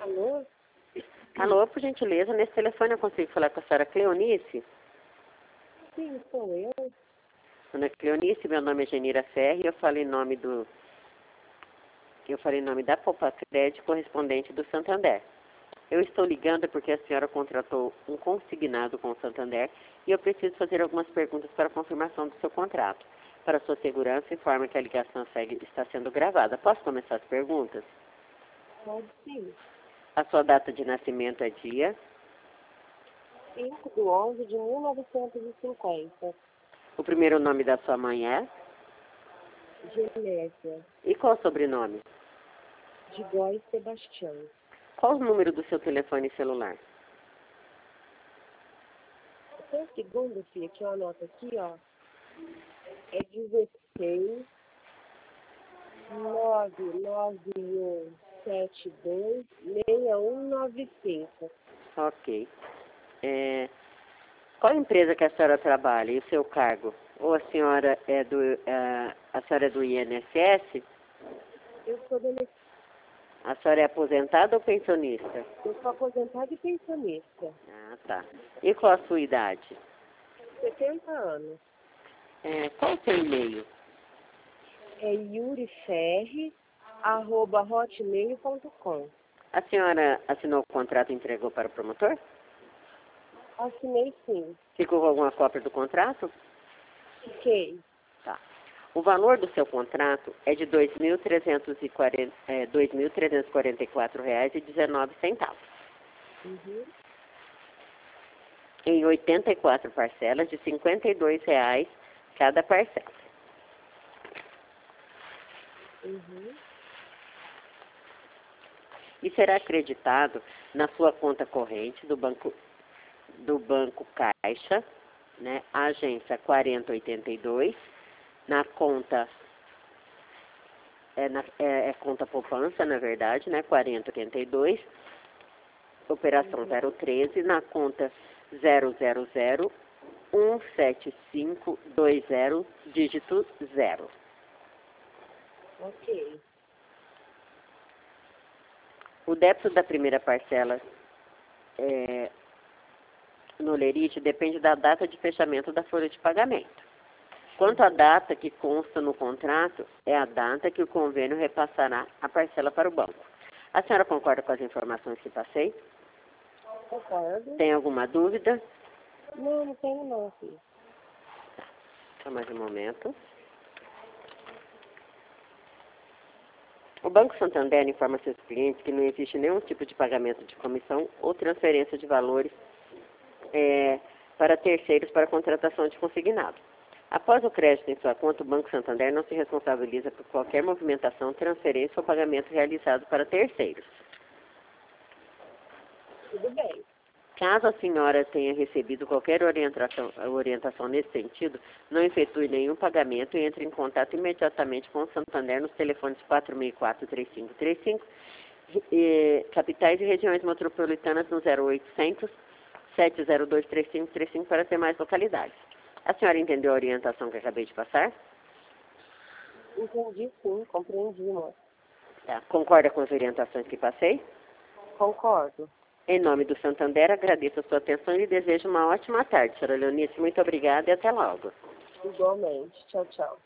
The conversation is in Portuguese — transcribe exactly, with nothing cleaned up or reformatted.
Alô? Alô, por gentileza, nesse telefone eu consigo falar com a senhora Cleonice? Sim, sou eu. Dona Cleonice, meu nome é Genira Ferri e eu falo em nome do... Eu falo em nome da Poupa Crédito, correspondente do Santander. Eu estou ligando porque a senhora contratou um consignado com o Santander e eu preciso fazer algumas perguntas para a confirmação do seu contrato. Para sua segurança, informa que a ligação segue, está sendo gravada. Posso começar as perguntas? Pode sim. A sua data de nascimento é dia? cinco de onze de mil novecentos e cinquenta. O primeiro nome da sua mãe é? Genésia. E qual o sobrenome? De Góis Sebastião. Qual o número do seu telefone celular? Só um segundo, filha, que eu anoto aqui, ó. É dezesseis, nove nove um sete dois, seis um nove cinco. Ok. É, qual empresa que a senhora trabalha e o seu cargo? Ou a senhora é do, a, a senhora é do I N S S? Eu sou dele- A senhora é aposentada ou pensionista? eu sou aposentada e pensionista. Ah, tá. E qual a sua idade? setenta anos. É, qual o seu e-mail? É yuriferri, arroba hotmail ponto com. A senhora assinou o contrato e entregou para o promotor? Assinei sim. Ficou com alguma cópia do contrato? Fiquei. Tá. O valor do seu contrato é de dois mil trezentos e quarenta, é, dois mil trezentos e quarenta e quatro reais e dezenove centavos. Uhum. Em oitenta e quatro parcelas de cinquenta e dois reais cada parcela. Uhum. E será acreditado na sua conta corrente do banco, do banco Caixa, né, agência quarenta oitenta e dois, na conta, é, na, é, é conta poupança, na verdade, né, quarenta oitenta e dois, operação zero treze, na conta zero zero zero um sete cinco dois zero, dígito zero. Ok. O débito da primeira parcela é, no Lerite depende da data de fechamento da folha de pagamento. Quanto à data que consta no contrato, é a data que o convênio repassará a parcela para o banco. A senhora concorda com as informações que passei? Concordo. Tem alguma dúvida? Não, não tenho não, filho. Só mais um momento. O Banco Santander informa seus clientes que não existe nenhum tipo de pagamento de comissão ou transferência de valores é, para terceiros para contratação de consignado. Após o crédito em sua conta, o Banco Santander não se responsabiliza por qualquer movimentação, transferência ou pagamento realizado para terceiros. Tudo bem. Caso a senhora tenha recebido qualquer orientação, orientação nesse sentido, não efetue nenhum pagamento e entre em contato imediatamente com o Santander nos telefones quatro seis quatro, três cinco três cinco, e, capitais e regiões metropolitanas no zero oitocentos, sete zero dois, três cinco três cinco para ter mais localidades. A senhora entendeu a orientação que acabei de passar? Entendi sim, compreendi, moço. Tá. Concorda com as orientações que passei? Concordo. Em nome do Santander, agradeço a sua atenção e lhe desejo uma ótima tarde, senhora Leonice. Muito obrigada e até logo. Igualmente. Tchau, tchau.